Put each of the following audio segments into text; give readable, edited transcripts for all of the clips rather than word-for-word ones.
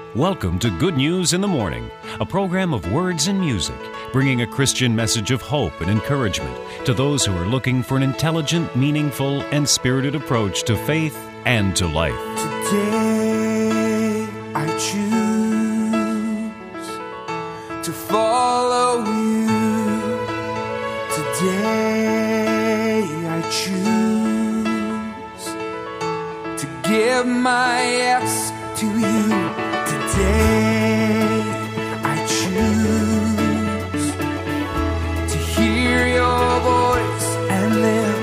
Welcome to Good News in the Morning, a program of words and music, bringing a Christian message of hope and encouragement to those who are looking for an intelligent, meaningful, and spirited approach to faith and to life. Today I choose to follow you. Today I choose to give my yes to you. Today I choose to hear your voice and live.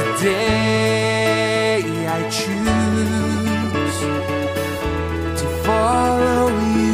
Today I choose to follow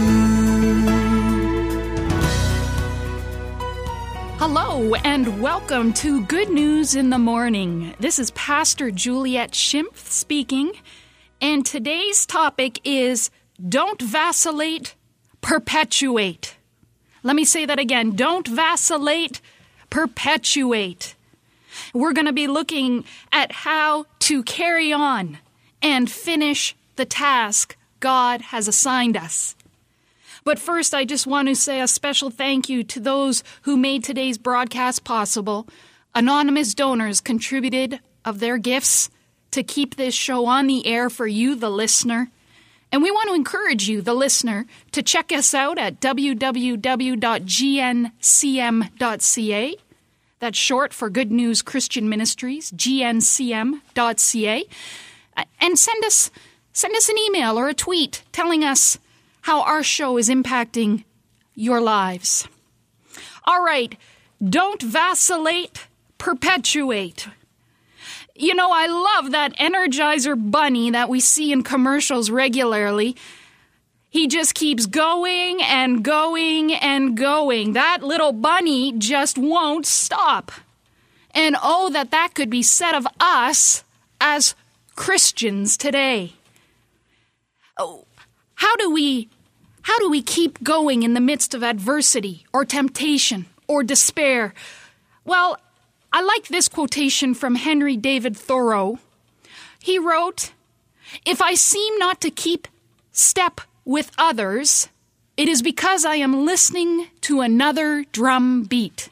you. Hello and welcome to Good News in the Morning. This is Pastor Juliet Schimpf speaking, and today's topic is don't vacillate, perpetuate. Let me say that again. Don't vacillate, perpetuate. We're going to be looking at how to carry on and finish the task God has assigned us. But first, I just want to say a special thank you to those who made today's broadcast possible. Anonymous donors contributed of their gifts to keep this show on the air for you, the listener. And we want to encourage you, the listener, to check us out at www.gncm.ca. That's short for Good News Christian Ministries, gncm.ca. And send us an email or a tweet telling us how our show is impacting your lives. All right, don't vacillate, perpetuate. You know, I love that Energizer bunny that we see in commercials regularly. He just keeps going and going and going. That little bunny just won't stop. And oh, that could be said of us as Christians today. Oh, how do we keep going in the midst of adversity or temptation or despair? Well, I like this quotation from Henry David Thoreau. He wrote, "If I seem not to keep step with others, it is because I am listening to another drum beat."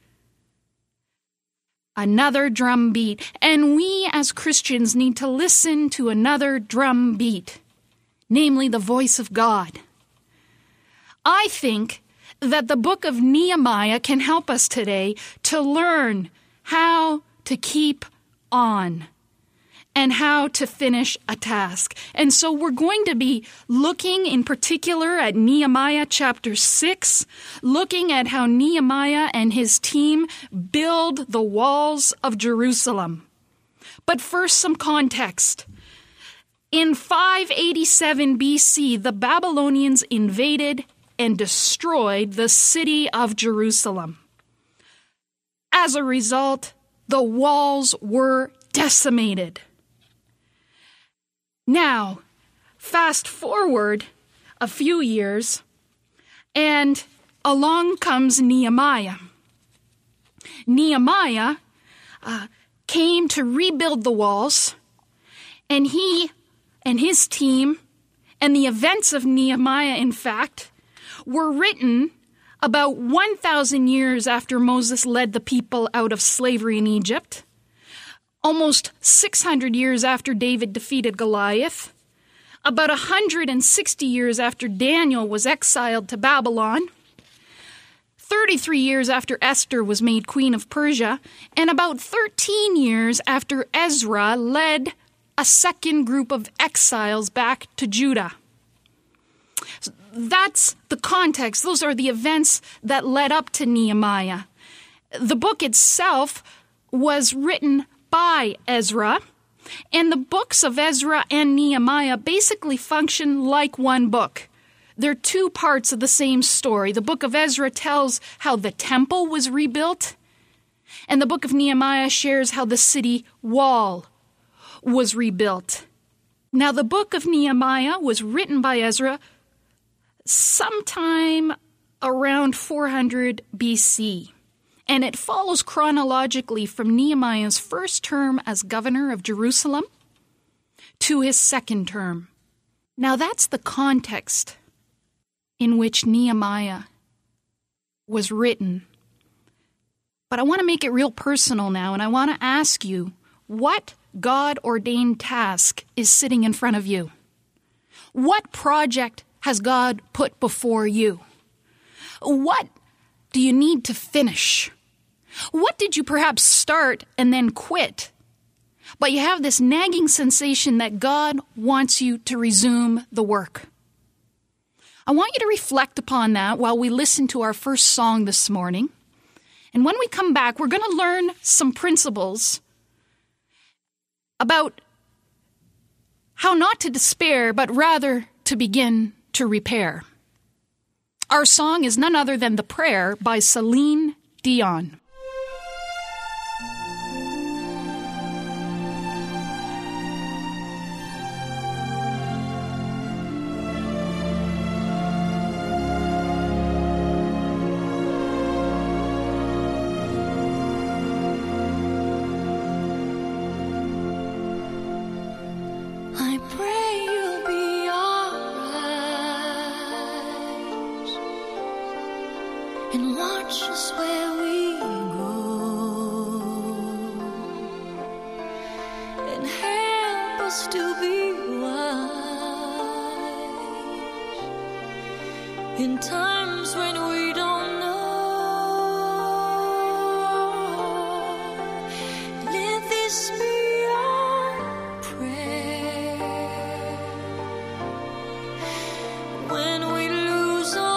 Another drum beat. And we as Christians need to listen to another drum beat, namely the voice of God. I think that the book of Nehemiah can help us today to learn how to keep on and how to finish a task. And so we're going to be looking in particular at Nehemiah chapter 6, looking at how Nehemiah and his team build the walls of Jerusalem. But first, some context. In 587 BC, the Babylonians invaded and destroyed the city of Jerusalem. As a result, the walls were decimated. Now, fast forward a few years, and along comes Nehemiah. Nehemiah came to rebuild the walls, and he and his team, and the events of Nehemiah, in fact, were written about 1,000 years after Moses led the people out of slavery in Egypt, almost 600 years after David defeated Goliath, about 160 years after Daniel was exiled to Babylon, 33 years after Esther was made queen of Persia, and about 13 years after Ezra led a second group of exiles back to Judah. That's the context. Those are the events that led up to Nehemiah. The book itself was written by Ezra, and the books of Ezra and Nehemiah basically function like one book. They're two parts of the same story. The book of Ezra tells how the temple was rebuilt, and the book of Nehemiah shares how the city wall was rebuilt. Now, the book of Nehemiah was written by Ezra sometime around 400 BC, and it follows chronologically from Nehemiah's first term as governor of Jerusalem to his second term. Now that's the context in which Nehemiah was written. But I want to make it real personal now, and I want to ask you, what God-ordained task is sitting in front of you? What project has God put before you? What do you need to finish? What did you perhaps start and then quit? But you have this nagging sensation that God wants you to resume the work. I want you to reflect upon that while we listen to our first song this morning. And when we come back, we're going to learn some principles about how not to despair, but rather to begin to repair. Our song is none other than The Prayer by Celine Dion. And watch us where we go, and help us to be wise in times when we don't know. Let this be our prayer when we lose our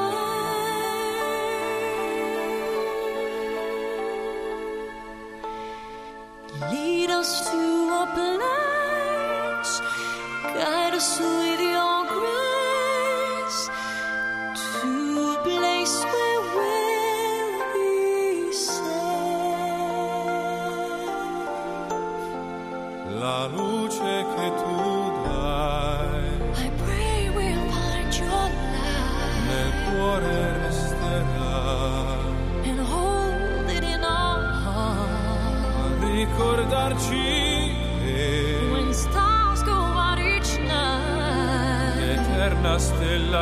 lead us to a place, guide us with your grace, to a place where we'll be safe. La luce che tu dai, I pray we'll find your light nel cuore resterà, and hold it in our heart. Ricordarci When stars go out each night, l'eterna stella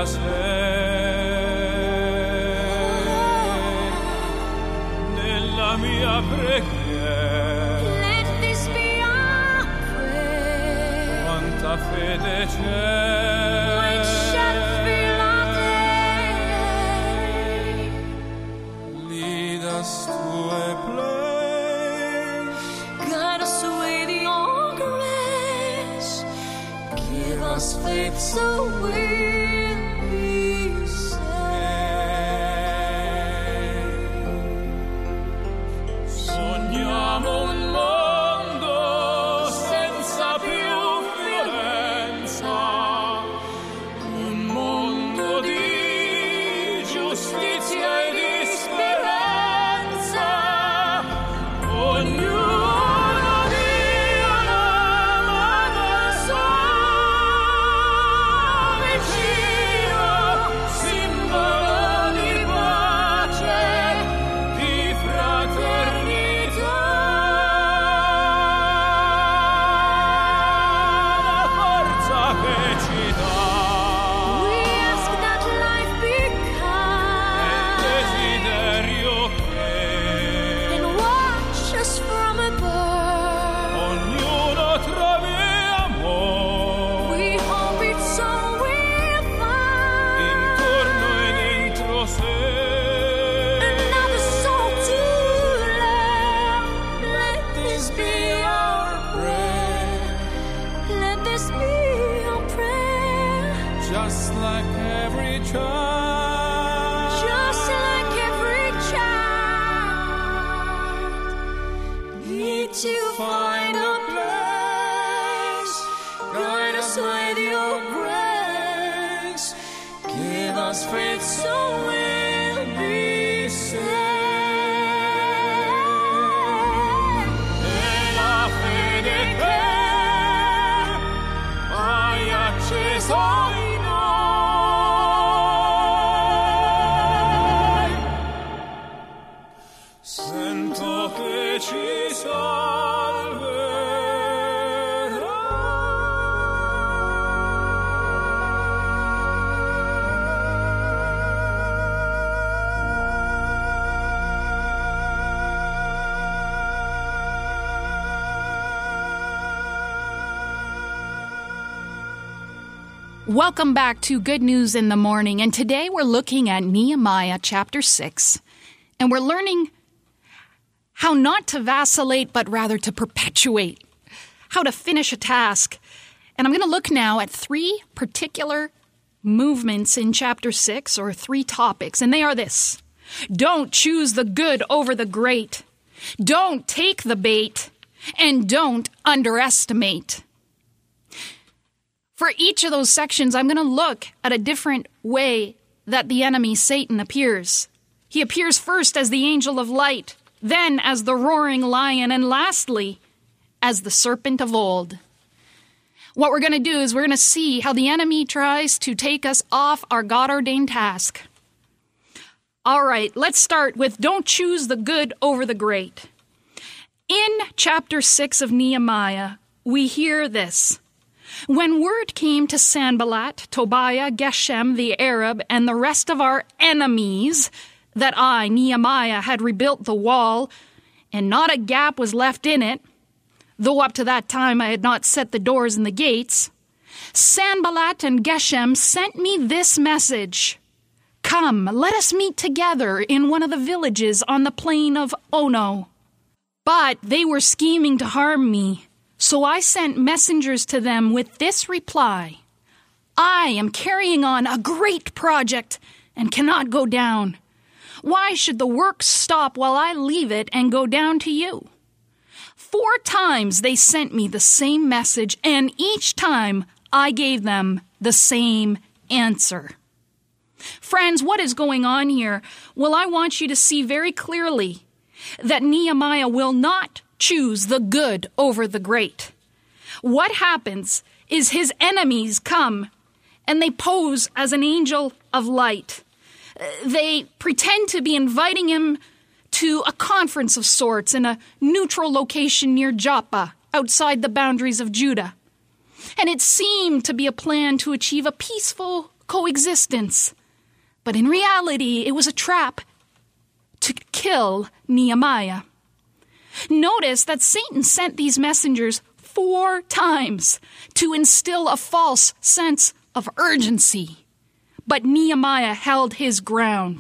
sei nella mia preghiera. let this be our prayer. Quanta fede c'è, When shall be our day? lead us to a place, Guide us with your grace. Give us faith so we'll be saved. sogniamo un mondo senza più violenza, un mondo di giustizia e di speranza, ognuno Dio l'amato al suo vicino, simbolo di pace, di fraternità, la forza che ci dà. We ask that life be kind Desiderio che and watch us from above. ognuno trovi amore We hope it's all we'll find. intorno e dentro sé. Another soul to love. Let this be our prayer. Let this be our prayer. Just like every child, Just like every child, need to find a place. Guide us with your grace. Give us faith so we'll be saved. e la fede che hai acceso in noi, sento che ci salverà. Welcome back to Good News in the Morning, and today we're looking at Nehemiah chapter 6, and we're learning how not to vacillate, but rather to perpetuate, how to finish a task. And I'm going to look now at 3 particular movements in chapter 6, or 3 topics, and they are this: don't choose the good over the great, don't take the bait, and don't underestimate. For each of those sections, I'm going to look at a different way that the enemy, Satan, appears. He appears first as the angel of light, then as the roaring lion, and lastly, as the serpent of old. What we're going to do is we're going to see how the enemy tries to take us off our God-ordained task. All right, let's start with don't choose the good over the great. In chapter 6 of Nehemiah, we hear this: when word came to Sanballat, Tobiah, Geshem the Arab, and the rest of our enemies that I, Nehemiah, had rebuilt the wall, and not a gap was left in it, though up to that time I had not set the doors and the gates, Sanballat and Geshem sent me this message: come, let us meet together in one of the villages on the plain of Ono. But they were scheming to harm me. So I sent messengers to them with this reply: I am carrying on a great project and cannot go down. Why should the work stop while I leave it and go down to you? 4 times they sent me the same message, and each time I gave them the same answer. Friends, what is going on here? Well, I want you to see very clearly that Nehemiah will not choose the good over the great. What happens is his enemies come and they pose as an angel of light. They pretend to be inviting him to a conference of sorts in a neutral location near Joppa, outside the boundaries of Judah. And it seemed to be a plan to achieve a peaceful coexistence. But in reality, it was a trap to kill Nehemiah. Notice that Satan sent these messengers 4 times to instill a false sense of urgency. But Nehemiah held his ground.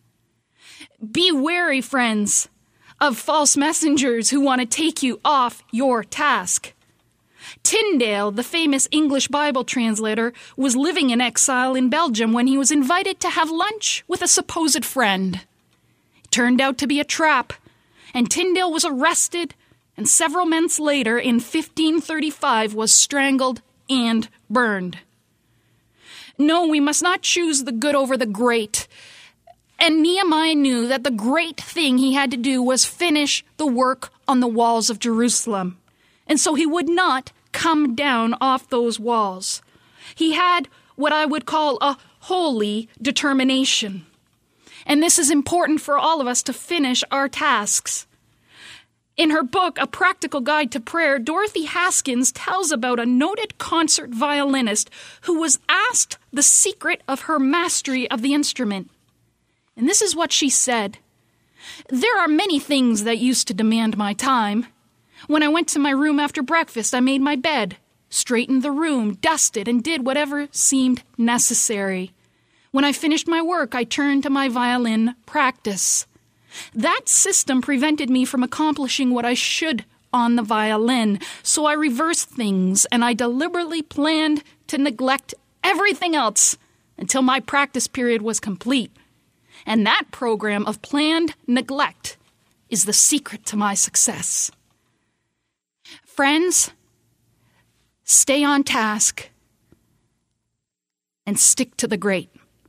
Be wary, friends, of false messengers who want to take you off your task. Tyndale, the famous English Bible translator, was living in exile in Belgium when he was invited to have lunch with a supposed friend. It turned out to be a trap, and Tyndale was arrested, and several months later, in 1535, was strangled and burned. No, we must not choose the good over the great. And Nehemiah knew that the great thing he had to do was finish the work on the walls of Jerusalem. And so he would not come down off those walls. He had what I would call a holy determination. And this is important for all of us to finish our tasks. In her book, A Practical Guide to Prayer, Dorothy Haskins tells about a noted concert violinist who was asked the secret of her mastery of the instrument. And this is what she said: there are many things that used to demand my time. When I went to my room after breakfast, I made my bed, straightened the room, dusted, and did whatever seemed necessary. When I finished my work, I turned to my violin practice. That system prevented me from accomplishing what I should on the violin, so I reversed things and I deliberately planned to neglect everything else until my practice period was complete. And that program of planned neglect is the secret to my success. Friends, stay on task and stick to the great.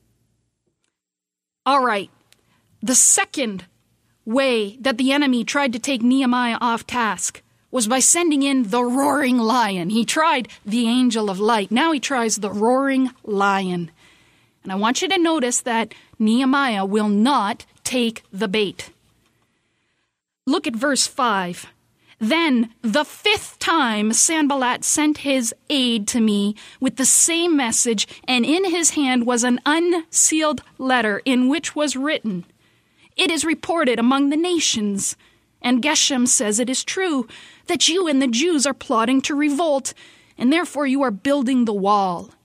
All right, the second way that the enemy tried to take Nehemiah off task was by sending in the roaring lion. He tried the angel of light. Now he tries the roaring lion. And I want you to notice that Nehemiah will not take the bait. Look at verse 5. Then the 5th time Sanballat sent his aide to me with the same message, and in his hand was an unsealed letter in which was written, "It is reported among the nations, and Geshem says it is true, that you and the Jews are plotting to revolt, and therefore you are building the wall.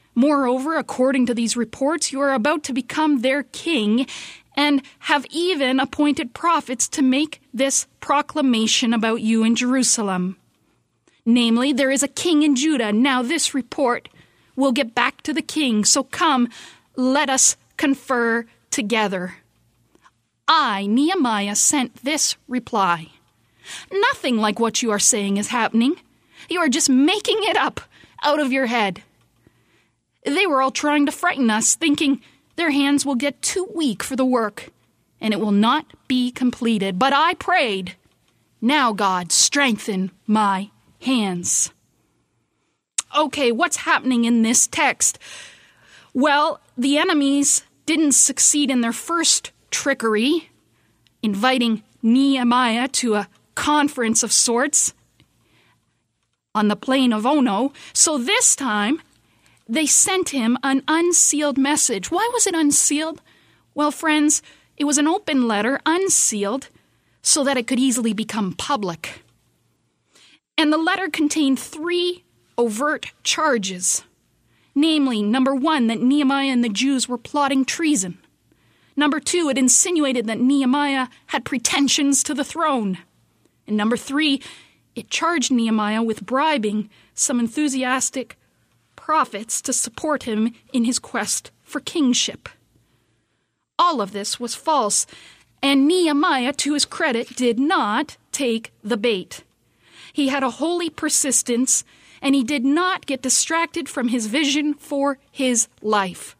Moreover, according to these reports, you are about to become their king and have even appointed prophets to make this proclamation about you in Jerusalem. Namely, there is a king in Judah. Now this report will get back to the king. So come, let us confer together. I, Nehemiah, sent this reply. Nothing like what you are saying is happening. You are just making it up out of your head. They were all trying to frighten us, thinking their hands will get too weak for the work, and it will not be completed. But I prayed, now God, strengthen my hands. Okay, what's happening in this text? Well, the enemies didn't succeed in their first trickery, inviting Nehemiah to a conference of sorts on the plain of Ono. So this time, they sent him an unsealed message. Why was it unsealed? Well, friends, it was an open letter, unsealed, so that it could easily become public. And the letter contained 3 overt charges. Namely, number 1, that Nehemiah and the Jews were plotting treason. Number 2, it insinuated that Nehemiah had pretensions to the throne. And number 3, it charged Nehemiah with bribing some enthusiastic prophets to support him in his quest for kingship. All of this was false, and Nehemiah, to his credit, did not take the bait. He had a holy persistence, and he did not get distracted from his vision for his life.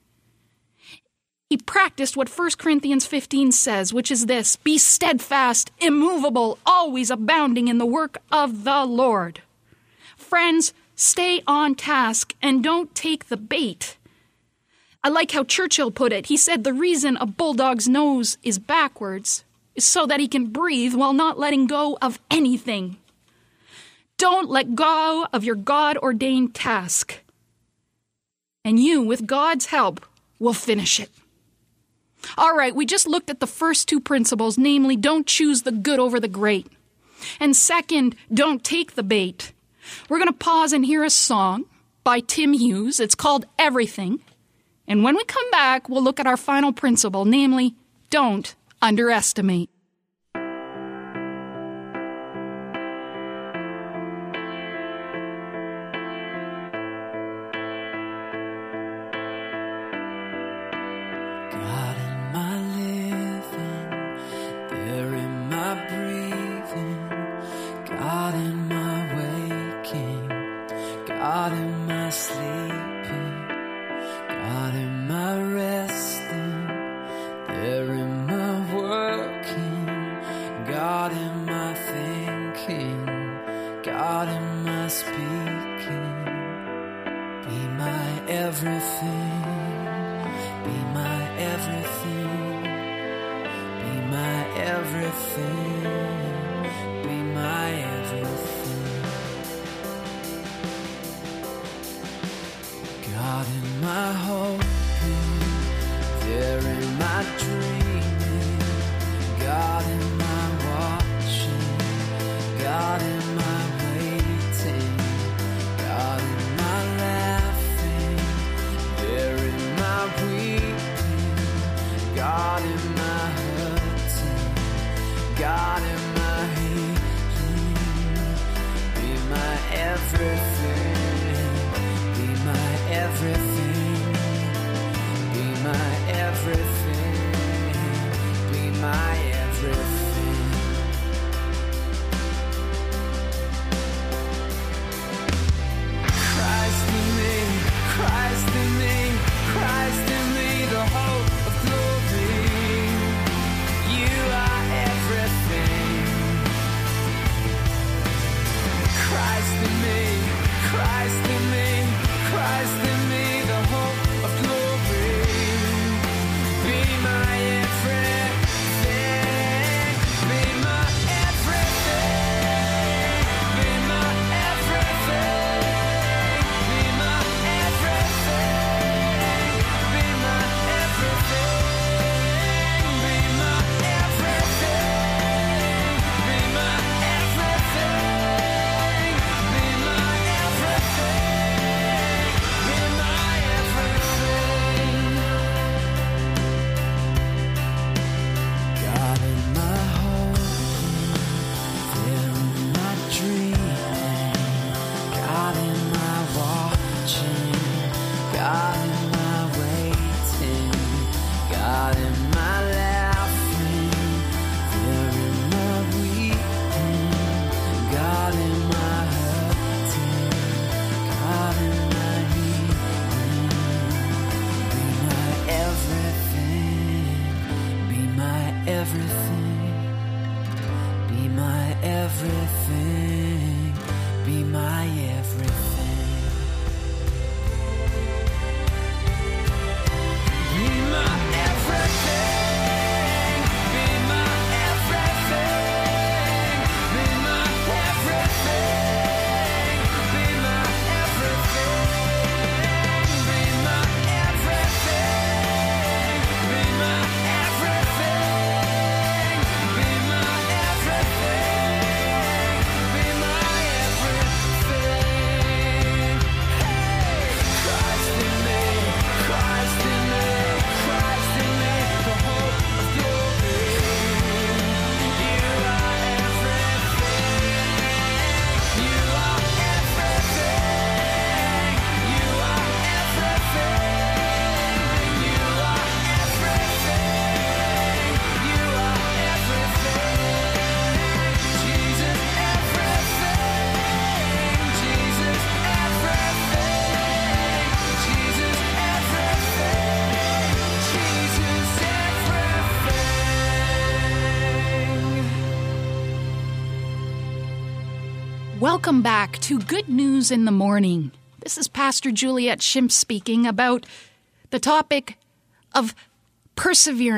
He practiced what 1 Corinthians 15 says, which is this: be steadfast, immovable, always abounding in the work of the Lord. Friends, stay on task and don't take the bait. I like how Churchill put it. He said the reason a bulldog's nose is backwards is so that he can breathe while not letting go of anything. Don't let go of your God-ordained task. And you, with God's help, will finish it. All right, we just looked at the first 2 principles, namely, don't choose the good over the great. And second, don't take the bait. We're going to pause and hear a song by Tim Hughes. It's called Everything. And when we come back, we'll look at our final principle, namely, don't underestimate. God in my living, there in my breathing, God in my waking, God in my sleeping, God in my resting, there in my working, God in my thinking, God in my speaking. Be my everything, be my everything, be my everything, be my everything. God in my hoping, there in my dreaming, God in my watching, God in my waiting, God in my laughing, there in my weeping, God in my hurting, God in my healing. Be my everything, be my everything, everything, be my everything. Be my everything, be my everything, be my everything, be my everything, be my everything, be my everything, be my everything, be my everything. Hey, Christ in me, Christ in me, Christ in me, the hope of glory. You are everything. You are everything. You are everything. You are everything. You are everything. Jesus everything. Jesus everything. Jesus everything. Jesus everything. Welcome back to Good News in the Morning. This is Pastor Juliet Schimpf speaking about the topic of perseverance.